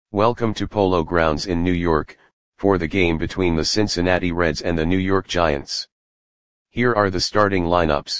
Welcome to Polo Grounds in New York, for the game between the Cincinnati Reds and the New York Giants. Here are the starting lineups.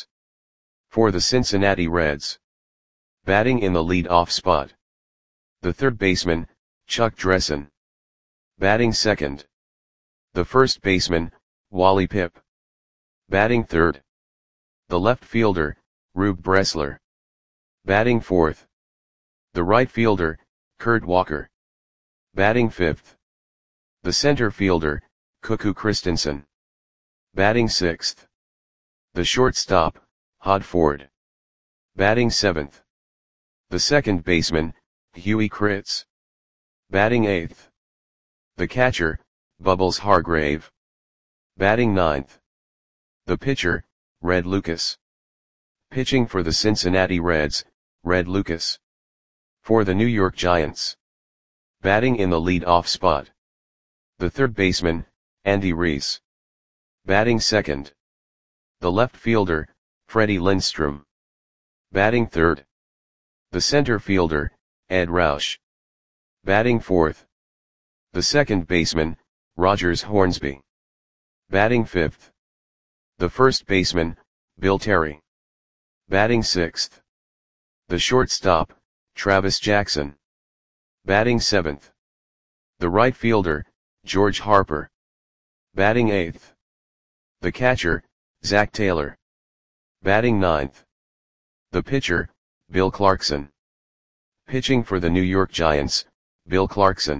For the Cincinnati Reds. Batting in the lead-off spot. The third baseman, Chuck Dressen. Batting second. The first baseman, Wally Pipp. Batting third. The left fielder, Rube Bressler. Batting fourth. The right fielder, Kurt Walker. Batting fifth. The center fielder, Cuckoo Christensen. Batting sixth. The shortstop, Hod Ford. Batting seventh. The second baseman, Huey Kritz. Batting eighth. The catcher, Bubbles Hargrave. Batting ninth. The pitcher, Red Lucas. Pitching for the Cincinnati Reds, Red Lucas. For the New York Giants. Batting in the lead-off spot. The third baseman, Andy Reese. Batting second. The left fielder, Freddie Lindstrom. Batting third. The center fielder, Ed Roush. Batting fourth. The second baseman, Rogers Hornsby. Batting fifth. The first baseman, Bill Terry. Batting sixth. The shortstop, Travis Jackson. Batting seventh. The right fielder, George Harper. Batting eighth. The catcher, Zach Taylor. Batting ninth. The pitcher, Bill Clarkson. Pitching for the New York Giants, Bill Clarkson.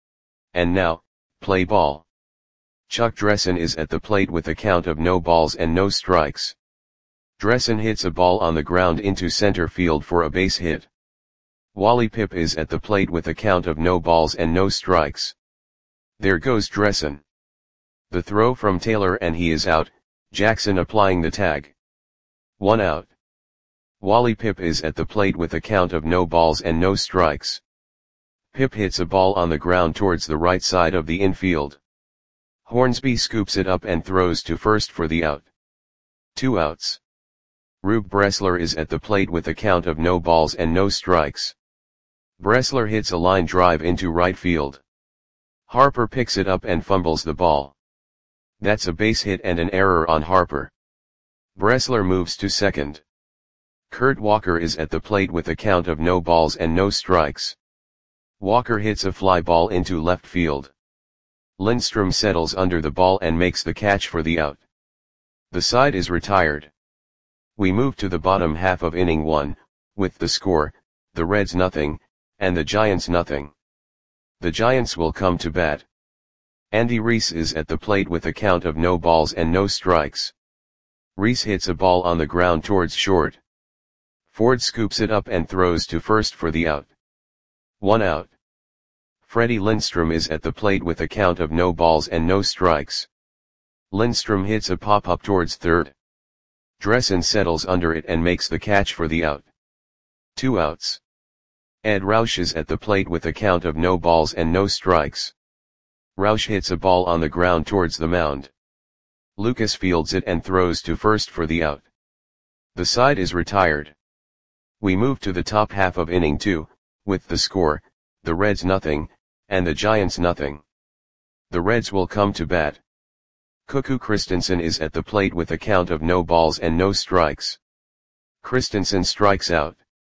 And now, play ball. Chuck Dressen is at the plate with a count of no balls and no strikes. Dressen hits a ball on the ground into center field for a base hit. Wally Pipp is at the plate with a count of no balls and no strikes. There goes Dressen. The throw from Taylor and he is out, Jackson applying the tag. 1 out. Wally Pipp is at the plate with a count of no balls and no strikes. Pipp hits a ball on the ground towards the right side of the infield. Hornsby scoops it up and throws to first for the out. 2 outs. Rube Bressler is at the plate with a count of no balls and no strikes. Bressler hits a line drive into right field. Harper picks it up and fumbles the ball. That's a base hit and an error on Harper. Bressler moves to second. Kurt Walker is at the plate with a count of no balls and no strikes. Walker hits a fly ball into left field. Lindstrom settles under the ball and makes the catch for the out. The side is retired. We move to the bottom half of inning 1, with the score, the Reds nothing, and the Giants nothing. The Giants will come to bat. Andy Reese is at the plate with a count of no balls and no strikes. Reese hits a ball on the ground towards short. Ford scoops it up and throws to first for the out. 1 out. Freddie Lindstrom is at the plate with a count of no balls and no strikes. Lindstrom hits a pop-up towards third. Dressen settles under it and makes the catch for the out. 2 outs. Ed Roush is at the plate with a count of no balls and no strikes. Roush hits a ball on the ground towards the mound. Lucas fields it and throws to first for the out. The side is retired. We move to the top half of inning 2, with the score, the Reds nothing, and the Giants nothing. The Reds will come to bat. Cuckoo Christensen is at the plate with a count of no balls and no strikes. Christensen strikes out.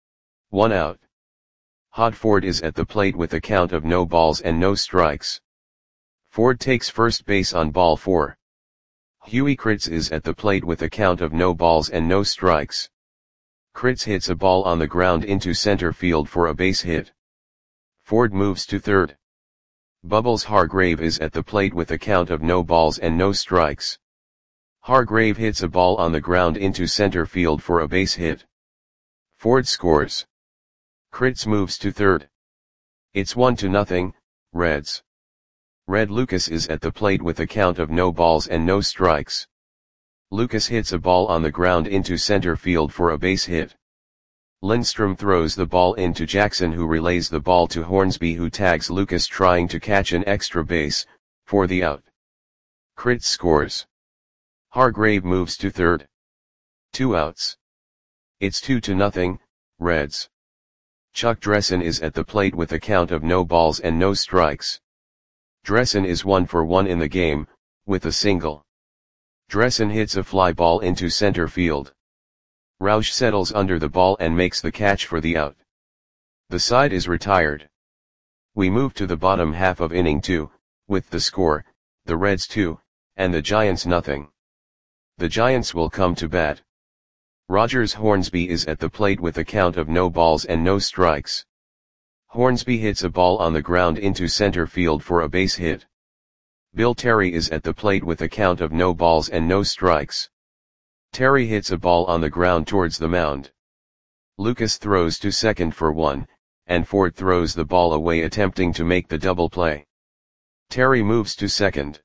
1 out. Hod Ford is at the plate with a count of no balls and no strikes. Ford takes first base on ball 4. Huey Kritz is at the plate with a count of no balls and no strikes. Kritz hits a ball on the ground into center field for a base hit. Ford moves to third. Bubbles Hargrave is at the plate with a count of no balls and no strikes. Hargrave hits a ball on the ground into center field for a base hit. Ford scores. Kritz moves to third. It's 1-0, Reds. Red Lucas is at the plate with a count of no balls and no strikes. Lucas hits a ball on the ground into center field for a base hit. Lindstrom throws the ball into Jackson, who relays the ball to Hornsby, who tags Lucas trying to catch an extra base, for the out. Kritz scores. Hargrave moves to third. 2 outs. It's 2-0, Reds. Chuck Dressen is at the plate with a count of no balls and no strikes. Dressen is 1 for 1 in the game, with a single. Dressen hits a fly ball into center field. Roush settles under the ball and makes the catch for the out. The side is retired. We move to the bottom half of inning 2, with the score, the Reds 2, and the Giants nothing. The Giants will come to bat. Rogers Hornsby is at the plate with a count of no balls and no strikes. Hornsby hits a ball on the ground into center field for a base hit. Bill Terry is at the plate with a count of no balls and no strikes. Terry hits a ball on the ground towards the mound. Lucas throws to second for 1, and Ford throws the ball away attempting to make the double play. Terry moves to second.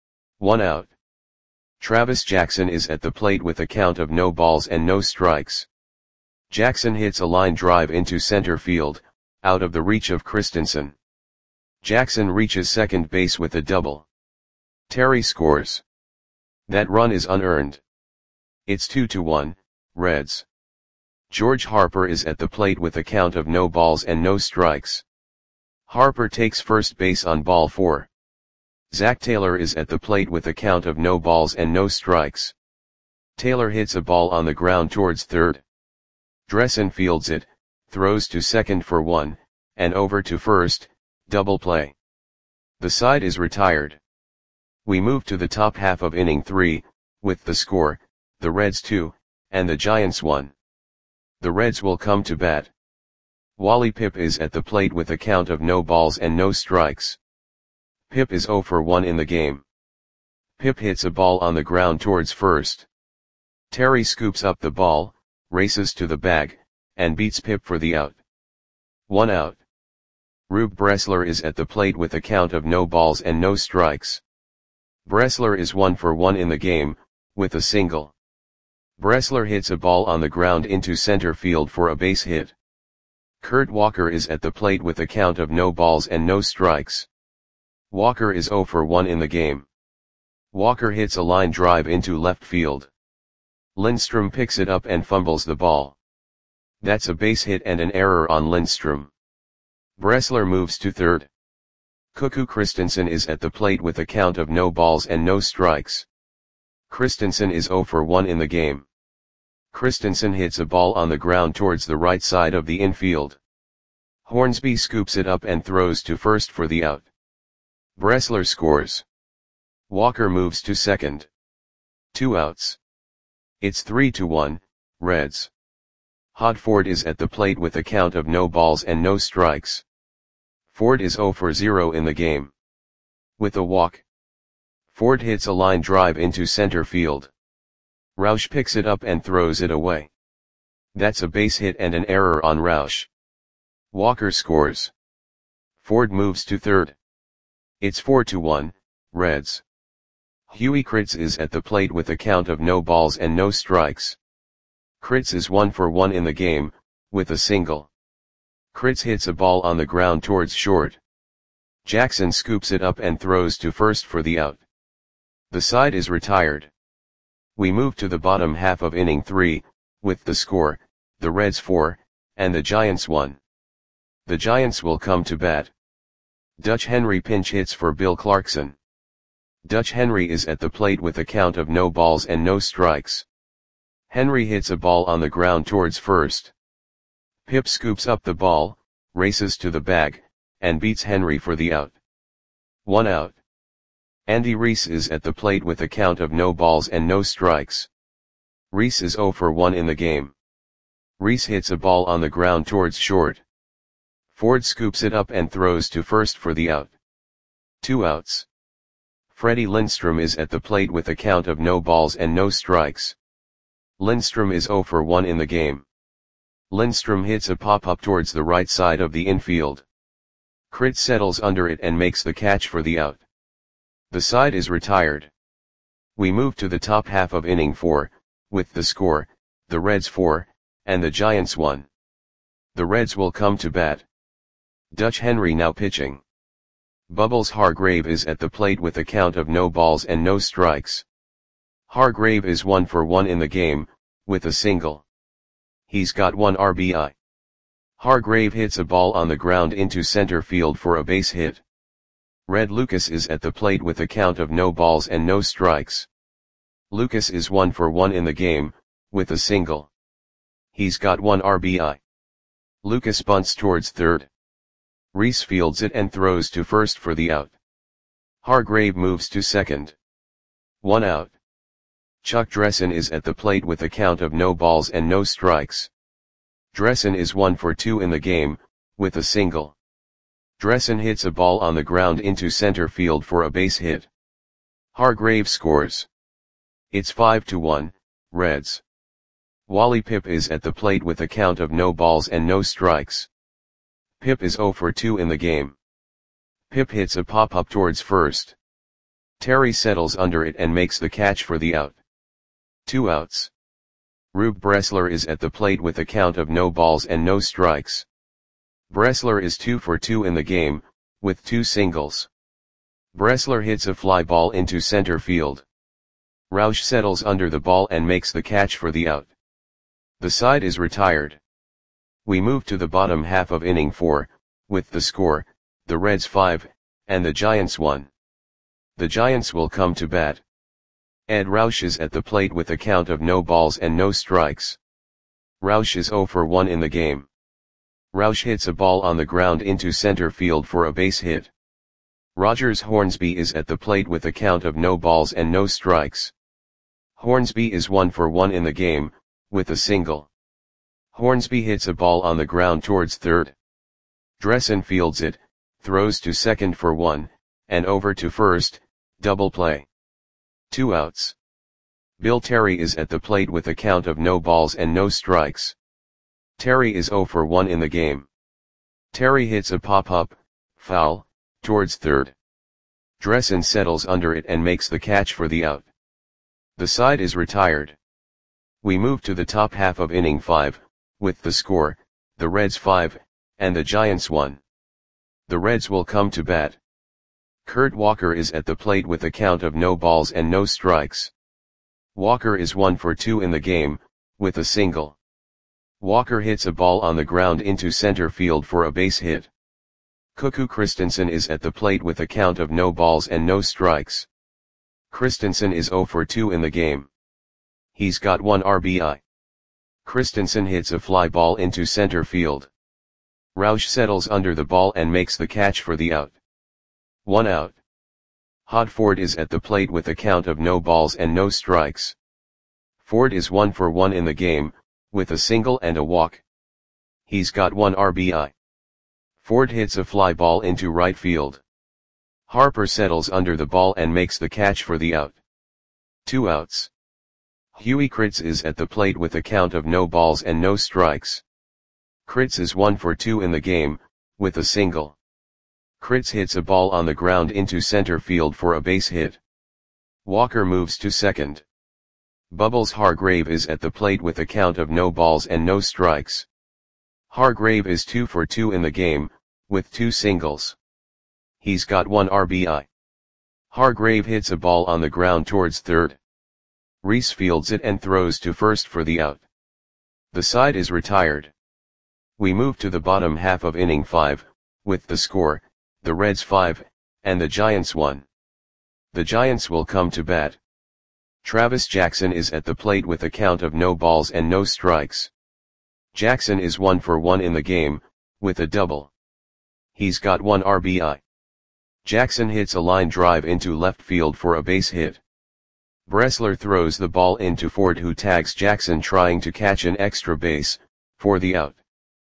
1 out. Travis Jackson is at the plate with a count of no balls and no strikes. Jackson hits a line drive into center field, out of the reach of Christensen. Jackson reaches second base with a double. Terry scores. That run is unearned. It's 2-1, Reds. George Harper is at the plate with a count of no balls and no strikes. Harper takes first base on ball 4. Zach Taylor is at the plate with a count of no balls and no strikes. Taylor hits a ball on the ground towards third. Dressen fields it, throws to second for 1, and over to first, double play. The side is retired. We move to the top half of inning 3, with the score, the Reds 2, and the Giants 1. The Reds will come to bat. Wally Pipp is at the plate with a count of no balls and no strikes. Pipp is 0 for 1 in the game. Pipp hits a ball on the ground towards first. Terry scoops up the ball, races to the bag, and beats Pipp for the out. 1 out. Rube Bressler is at the plate with a count of no balls and no strikes. Bressler is 1 for 1 in the game, with a single. Bressler hits a ball on the ground into center field for a base hit. Kurt Walker is at the plate with a count of no balls and no strikes. Walker is 0 for 1 in the game. Walker hits a line drive into left field. Lindstrom picks it up and fumbles the ball. That's a base hit and an error on Lindstrom. Bressler moves to third. Cuckoo Christensen is at the plate with a count of no balls and no strikes. Christensen is 0 for 1 in the game. Christensen hits a ball on the ground towards the right side of the infield. Hornsby scoops it up and throws to first for the out. Bressler scores. Walker moves to second. 2 outs. It's 3-1, Reds. Hod Ford is at the plate with a count of no balls and no strikes. Ford is 0 for 0 in the game. With a walk. Ford hits a line drive into center field. Roush picks it up and throws it away. That's a base hit and an error on Roush. Walker scores. Ford moves to third. It's 4-1, Reds. Huey Kritz is at the plate with a count of no balls and no strikes. Kritz is 1 for 1 in the game, with a single. Kritz hits a ball on the ground towards short. Jackson scoops it up and throws to first for the out. The side is retired. We move to the bottom half of inning 3, with the score, the Reds 4, and the Giants 1. The Giants will come to bat. Dutch Henry pinch hits for Bill Clarkson. Dutch Henry is at the plate with a count of no balls and no strikes. Henry hits a ball on the ground towards first. Pipp scoops up the ball, races to the bag, and beats Henry for the out. 1 out. Andy Reese is at the plate with a count of no balls and no strikes. Reese is 0 for 1 in the game. Reese hits a ball on the ground towards short. Ford scoops it up and throws to first for the out. 2 outs. Freddie Lindstrom is at the plate with a count of no balls and no strikes. Lindstrom is 0 for 1 in the game. Lindstrom hits a pop-up towards the right side of the infield. Kritz settles under it and makes the catch for the out. The side is retired. We move to the top half of inning 4, with the score, the Reds 4, and the Giants 1. The Reds will come to bat. Dutch Henry now pitching. Bubbles Hargrave is at the plate with a count of no balls and no strikes. Hargrave is 1 for 1 in the game, with a single. He's got 1 RBI. Hargrave hits a ball on the ground into center field for a base hit. Red Lucas is at the plate with a count of no balls and no strikes. Lucas is 1 for 1 in the game, with a single. He's got 1 RBI. Lucas bunts towards third. Reese fields it and throws to first for the out. Hargrave moves to second. 1 out. Chuck Dressen is at the plate with a count of no balls and no strikes. Dressen is 1 for 2 in the game, with a single. Dressen hits a ball on the ground into center field for a base hit. Hargrave scores. It's 5-1, Reds. Wally Pipp is at the plate with a count of no balls and no strikes. Pipp is 0 for 2 in the game. Pipp hits a pop-up towards first. Terry settles under it and makes the catch for the out. 2 outs. Rube Bressler is at the plate with a count of no balls and no strikes. Bressler is 2 for 2 in the game, with 2 singles. Bressler hits a fly ball into center field. Roush settles under the ball and makes the catch for the out. The side is retired. We move to the bottom half of inning 4, with the score, the Reds 5, and the Giants 1. The Giants will come to bat. Ed Roush is at the plate with a count of no balls and no strikes. Roush is 0 for 1 in the game. Roush hits a ball on the ground into center field for a base hit. Rogers Hornsby is at the plate with a count of no balls and no strikes. Hornsby is 1 for 1 in the game, with a single. Hornsby hits a ball on the ground towards third. Dressen fields it, throws to second for 1, and over to first, double play. 2 outs. Bill Terry is at the plate with a count of no balls and no strikes. Terry is 0 for 1 in the game. Terry hits a pop-up, foul, towards third. Dressen settles under it and makes the catch for the out. The side is retired. We move to the top half of inning 5, with the score, the Reds 5, and the Giants 1. The Reds will come to bat. Kurt Walker is at the plate with a count of no balls and no strikes. Walker is 1 for 2 in the game, with a single. Walker hits a ball on the ground into center field for a base hit. Cuckoo Christensen is at the plate with a count of no balls and no strikes. Christensen is 0 for 2 in the game. He's got 1 RBI. Christensen hits a fly ball into center field. Roush settles under the ball and makes the catch for the out. 1 out. Hod Ford is at the plate with a count of no balls and no strikes. Ford is 1 for 1 in the game, with a single and a walk. He's got 1 RBI. Ford hits a fly ball into right field. Harper settles under the ball and makes the catch for the out. 2 outs. Huey Kritz is at the plate with a count of no balls and no strikes. Kritz is 1 for 2 in the game, with a single. Kritz hits a ball on the ground into center field for a base hit. Walker moves to second. Bubbles Hargrave is at the plate with a count of no balls and no strikes. Hargrave is 2 for 2 in the game, with 2 singles. He's got 1 RBI. Hargrave hits a ball on the ground towards third. Reese fields it and throws to first for the out. The side is retired. We move to the bottom half of inning 5, with the score, the Reds 5, and the Giants 1. The Giants will come to bat. Travis Jackson is at the plate with a count of no balls and no strikes. Jackson is 1 for 1 in the game, with a double. He's got 1 RBI. Jackson hits a line drive into left field for a base hit. Bressler throws the ball into Ford, who tags Jackson trying to catch an extra base, for the out.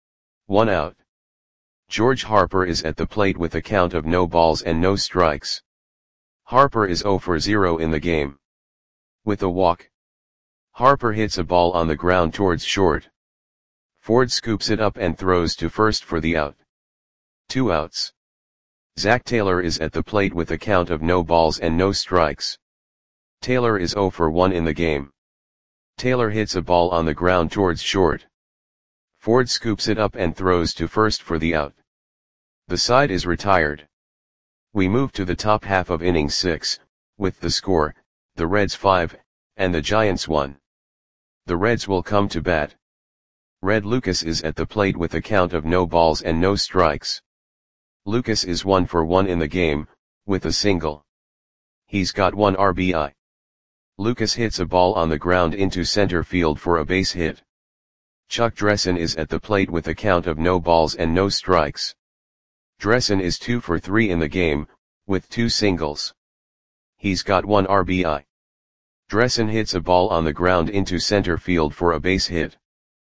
1 out. George Harper is at the plate with a count of no balls and no strikes. Harper is 0 for 0 in the game. With a walk. Harper hits a ball on the ground towards short. Ford scoops it up and throws to first for the out. 2 outs. Zach Taylor is at the plate with a count of no balls and no strikes. Taylor is 0 for 1 in the game. Taylor hits a ball on the ground towards short. Ford scoops it up and throws to first for the out. The side is retired. We move to the top half of inning 6, with the score, the Reds 5, and the Giants 1. The Reds will come to bat. Red Lucas is at the plate with a count of no balls and no strikes. Lucas is 1 for 1 in the game, with a single. He's got 1 RBI. Lucas hits a ball on the ground into center field for a base hit. Chuck Dressen is at the plate with a count of no balls and no strikes. Dressen is 2 for 3 in the game, with 2 singles. He's got 1 RBI. Dressen hits a ball on the ground into center field for a base hit.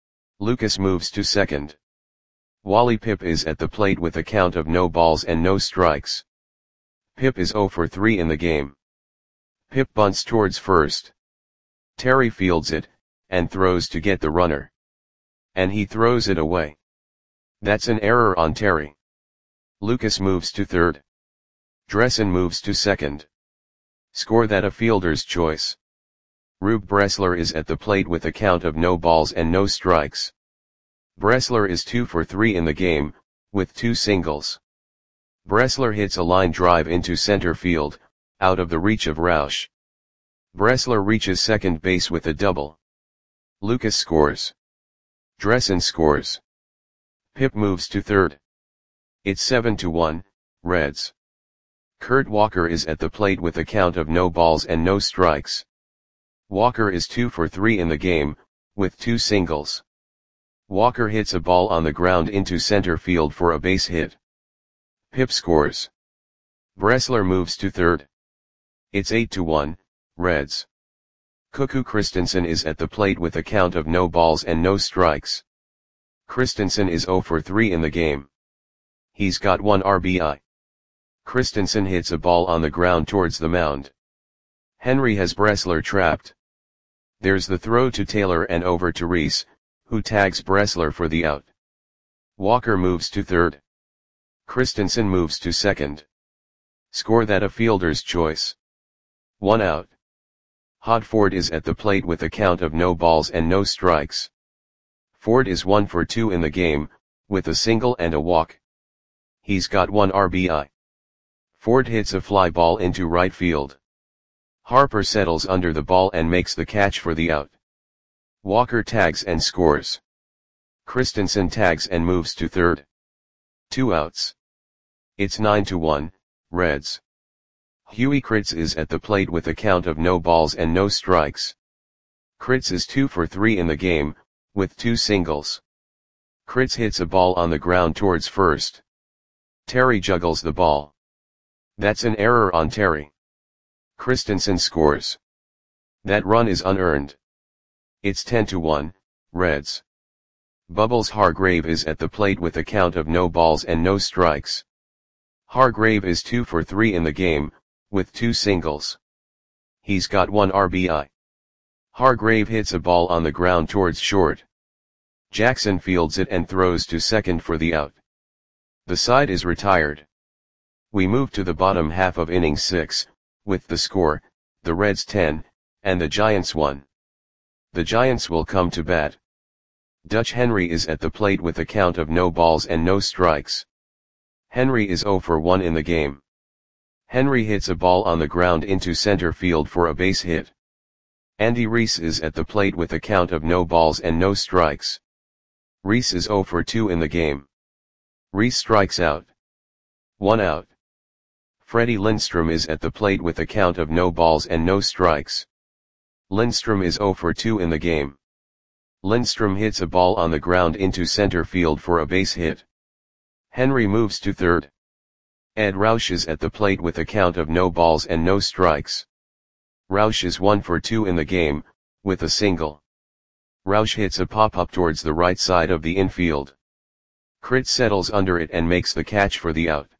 Lucas moves to second. Wally Pipp is at the plate with a count of no balls and no strikes. Pipp is 0 for 3 in the game. Pipp bunts towards first. Terry fields it, and throws to get the runner. And he throws it away. That's an error on Terry. Lucas moves to third. Dressen moves to second. Score that a fielder's choice. Rube Bressler is at the plate with a count of no balls and no strikes. Bressler is 2 for 3 in the game, with 2 singles. Bressler hits a line drive into center field, out of the reach of Roush. Bressler reaches second base with a double. Lucas scores. Dressen scores. Pipp moves to third. It's 7-1, Reds. Kurt Walker is at the plate with a count of no balls and no strikes. Walker is 2 for 3 in the game, with 2 singles. Walker hits a ball on the ground into center field for a base hit. Pipp scores. Bressler moves to third. It's 8-1, Reds. Cuckoo Christensen is at the plate with a count of no balls and no strikes. Christensen is 0 for 3 in the game. He's got 1 RBI. Christensen hits a ball on the ground towards the mound. Henry has Bressler trapped. There's the throw to Taylor and over to Reese, who tags Bressler for the out. Walker moves to third. Christensen moves to second. Score that a fielder's choice. 1 out. Hod Ford is at the plate with a count of no balls and no strikes. Ford is 1 for 2 in the game, with a single and a walk. He's got 1 RBI. Ford hits a fly ball into right field. Harper settles under the ball and makes the catch for the out. Walker tags and scores. Christensen tags and moves to third. 2 outs. It's 9-1, Reds. Huey Kritz is at the plate with a count of no balls and no strikes. Kritz is 2 for 3 in the game, with 2 singles. Kritz hits a ball on the ground towards first. Terry juggles the ball. That's an error on Terry. Christensen scores. That run is unearned. It's 10-1, Reds. Bubbles Hargrave is at the plate with a count of no balls and no strikes. Hargrave is 2 for 3 in the game, with 2 singles. He's got 1 RBI. Hargrave hits a ball on the ground towards short. Jackson fields it and throws to second for the out. The side is retired. We move to the bottom half of inning 6, with the score, the Reds 10, and the Giants 1. The Giants will come to bat. Dutch Henry is at the plate with a count of no balls and no strikes. Henry is 0 for 1 in the game. Henry hits a ball on the ground into center field for a base hit. Andy Reese is at the plate with a count of no balls and no strikes. Reese is 0 for 2 in the game. Reese strikes out. 1 out. Freddie Lindstrom is at the plate with a count of no balls and no strikes. Lindstrom is 0 for 2 in the game. Lindstrom hits a ball on the ground into center field for a base hit. Henry moves to third. Ed Roush is at the plate with a count of no balls and no strikes. Roush is 1 for 2 in the game, with a single. Roush hits a pop-up towards the right side of the infield. Kritz settles under it and makes the catch for the out.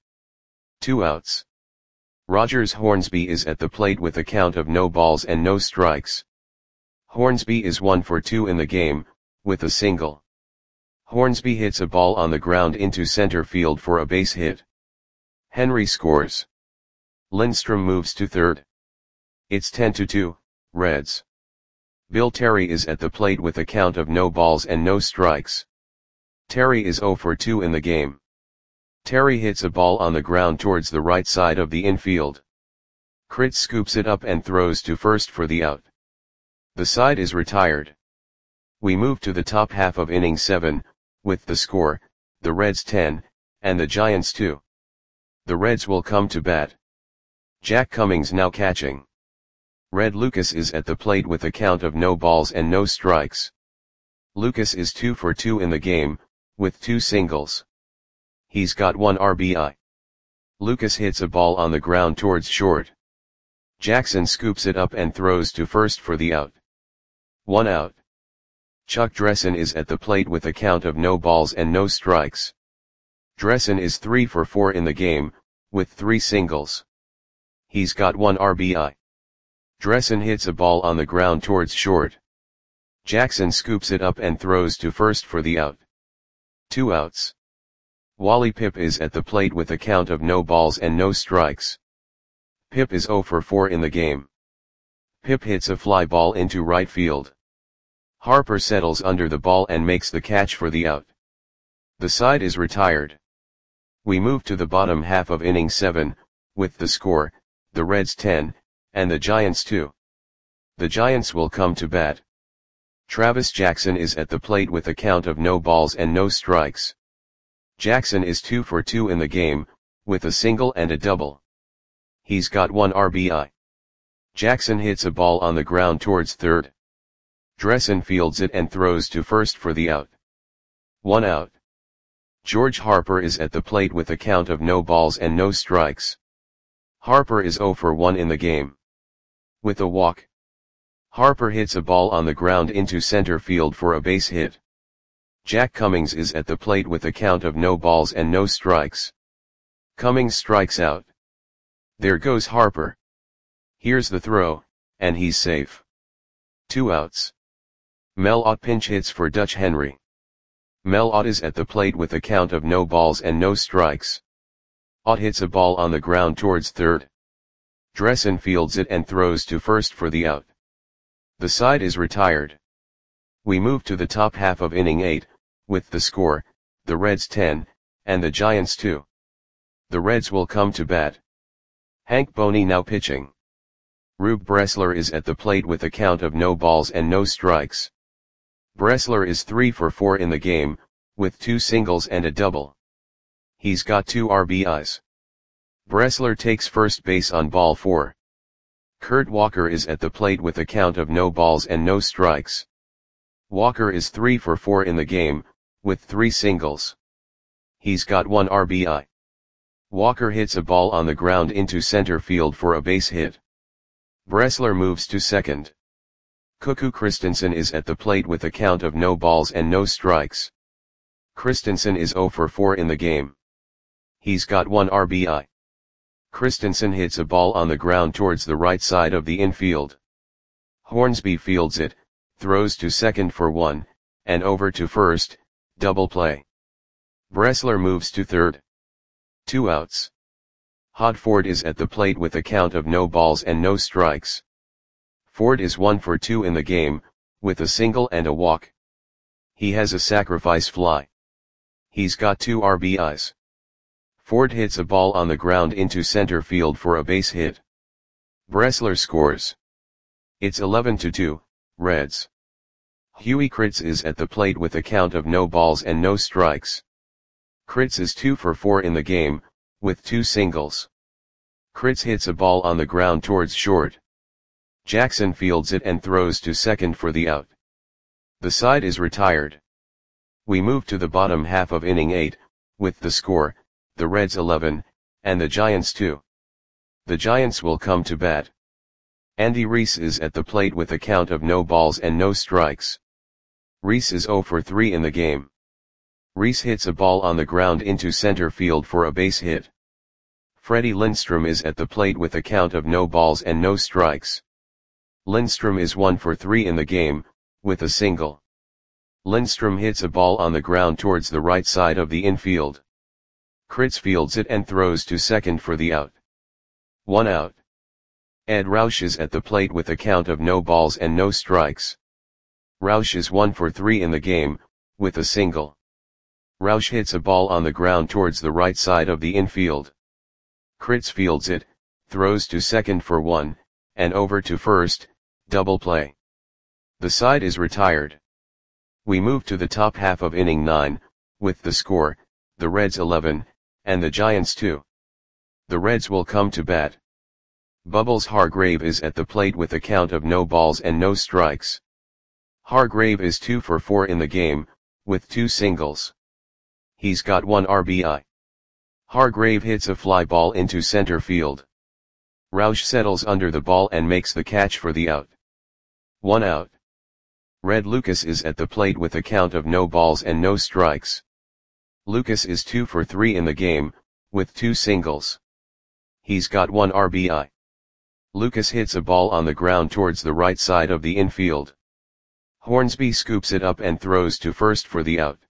2 outs. Rogers Hornsby is at the plate with a count of no balls and no strikes. Hornsby is 1 for 2 in the game, with a single. Hornsby hits a ball on the ground into center field for a base hit. Henry scores. Lindstrom moves to third. It's 10-2, Reds. Bill Terry is at the plate with a count of no balls and no strikes. Terry is 0 for 2 in the game. Terry hits a ball on the ground towards the right side of the infield. Kritz scoops it up and throws to first for the out. The side is retired. We move to the top half of inning 7, with the score, the Reds 10, and the Giants 2. The Reds will come to bat. Jack Cummings now catching. Red Lucas is at the plate with a count of no balls and no strikes. Lucas is 2 for 2 in the game, with 2 singles. He's got 1 RBI. Lucas hits a ball on the ground towards short. Jackson scoops it up and throws to first for the out. 1 out. Chuck Dressen is at the plate with a count of no balls and no strikes. Dressen is 3 for 4 in the game, with 3 singles. He's got 1 RBI. Dressen hits a ball on the ground towards short. Jackson scoops it up and throws to first for the out. 2 outs. Wally Pipp is at the plate with a count of no balls and no strikes. Pipp is 0 for 4 in the game. Pipp hits a fly ball into right field. Harper settles under the ball and makes the catch for the out. The side is retired. We move to the bottom half of inning 7, with the score, the Reds 10, and the Giants 2. The Giants will come to bat. Travis Jackson is at the plate with a count of no balls and no strikes. Jackson is 2 for 2 in the game, with a single and a double. He's got 1 RBI. Jackson hits a ball on the ground towards third. Dressen fields it and throws to first for the out. 1 out. George Harper is at the plate with a count of no balls and no strikes. Harper is 0 for 1 in the game. With a walk. Harper hits a ball on the ground into center field for a base hit. Jack Cummings is at the plate with a count of no balls and no strikes. Cummings strikes out. There goes Harper. Here's the throw, and he's safe. 2 outs. Mel Ott pinch hits for Dutch Henry. Mel Ott is at the plate with a count of no balls and no strikes. Ott hits a ball on the ground towards third. Dressen fields it and throws to first for the out. The side is retired. We move to the top half of inning 8, with the score, the Reds 10, and the Giants 2. The Reds will come to bat. Hank Boney now pitching. Rube Bressler is at the plate with a count of no balls and no strikes. Bressler is 3 for 4 in the game, with 2 singles and a double. He's got 2 RBIs. Bressler takes first base on ball 4. Kurt Walker is at the plate with a count of no balls and no strikes. Walker is 3 for 4 in the game, with 3 singles. He's got 1 RBI. Walker hits a ball on the ground into center field for a base hit. Bressler moves to second. Cuckoo Christensen is at the plate with a count of no balls and no strikes. Christensen is 0 for 4 in the game. He's got 1 RBI. Christensen hits a ball on the ground towards the right side of the infield. Hornsby fields it, throws to second for 1, and over to first, double play. Bressler moves to third. 2 outs. Hod Ford is at the plate with a count of no balls and no strikes. Ford is 1 for 2 in the game, with a single and a walk. He has a sacrifice fly. He's got 2 RBIs. Ford hits a ball on the ground into center field for a base hit. Bressler scores. It's 11-2, Reds. Huey Kritz is at the plate with a count of no balls and no strikes. Kritz is 2 for 4 in the game, with 2 singles. Kritz hits a ball on the ground towards short. Jackson fields it and throws to second for the out. The side is retired. We move to the bottom half of inning 8, with the score, the Reds 11, and the Giants 2. The Giants will come to bat. Andy Reese is at the plate with a count of no balls and no strikes. Reese is 0 for 3 in the game. Reese hits a ball on the ground into center field for a base hit. Freddie Lindstrom is at the plate with a count of no balls and no strikes. Lindstrom is 1 for 3 in the game, with a single. Lindstrom hits a ball on the ground towards the right side of the infield. Kritz fields it and throws to second for the out. 1 out. Ed Roush is at the plate with a count of no balls and no strikes. Roush is 1 for 3 in the game, with a single. Roush hits a ball on the ground towards the right side of the infield. Kritz fields it, throws to second for 1, and over to first, double play. The side is retired. We move to the top half of inning 9, with the score, the Reds 11, and the Giants 2. The Reds will come to bat. Bubbles Hargrave is at the plate with a count of no balls and no strikes. Hargrave is 2 for 4 in the game, with 2 singles. He's got 1 RBI. Hargrave hits a fly ball into center field. Roush settles under the ball and makes the catch for the out. 1 out. Red Lucas is at the plate with a count of no balls and no strikes. Lucas is 2 for 3 in the game, with 2 singles. He's got 1 RBI. Lucas hits a ball on the ground towards the right side of the infield. Hornsby scoops it up and throws to first for the out.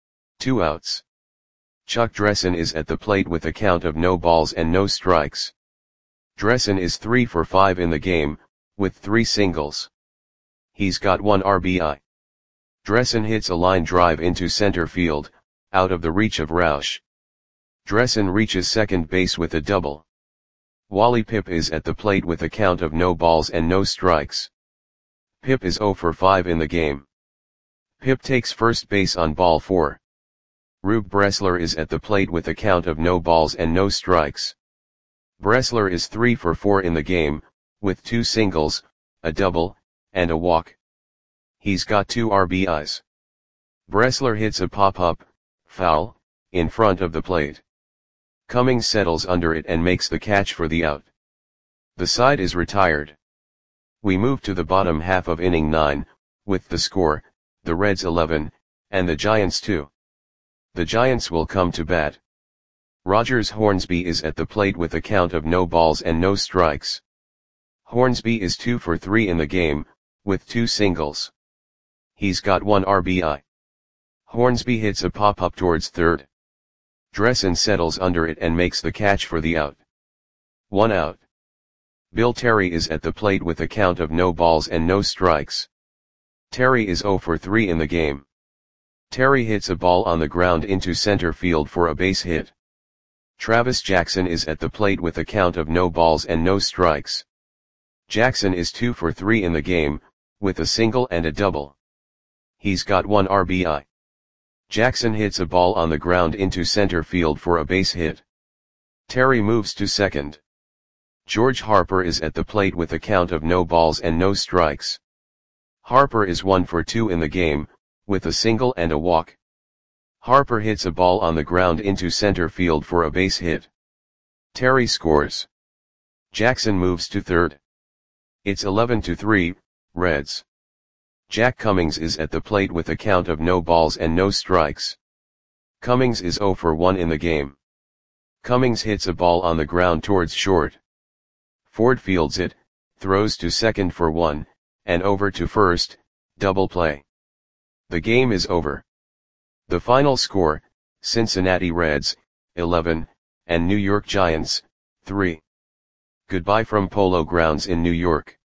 2 outs. Chuck Dressen is at the plate with a count of no balls and no strikes. Dressen is 3 for 5 in the game, with 3 singles. He's got 1 RBI. Dressen hits a line drive into center field, out of the reach of Roush. Dressen reaches second base with a double. Wally Pipp is at the plate with a count of no balls and no strikes. Pipp is 0 for 5 in the game. Pipp takes first base on ball 4. Rube Bressler is at the plate with a count of no balls and no strikes. Bressler is 3 for 4 in the game, with 2 singles, a double, and a walk. He's got 2 RBIs. Bressler hits a pop-up, foul, in front of the plate. Cummings settles under it and makes the catch for the out. The side is retired. We move to the bottom half of inning 9, with the score, the Reds 11, and the Giants 2. The Giants will come to bat. Rogers Hornsby is at the plate with a count of no balls and no strikes. Hornsby is 2 for 3 in the game, with 2 singles. He's got 1 RBI. Hornsby hits a pop-up towards third. Dressen settles under it and makes the catch for the out. 1 out. Bill Terry is at the plate with a count of no balls and no strikes. Terry is 0 for 3 in the game. Terry hits a ball on the ground into center field for a base hit. Travis Jackson is at the plate with a count of no balls and no strikes. Jackson is 2 for 3 in the game, with a single and a double. He's got 1 RBI. Jackson hits a ball on the ground into center field for a base hit. Terry moves to second. George Harper is at the plate with a count of no balls and no strikes. Harper is 1 for 2 in the game, with a single and a walk. Harper hits a ball on the ground into center field for a base hit. Terry scores. Jackson moves to third. It's 11-3, Reds. Jack Cummings is at the plate with a count of no balls and no strikes. Cummings is 0 for 1 in the game. Cummings hits a ball on the ground towards short. Ford fields it, throws to second for 1, and over to first, double play. The game is over. The final score, Cincinnati Reds, 11, and New York Giants, 3. Goodbye from Polo Grounds in New York.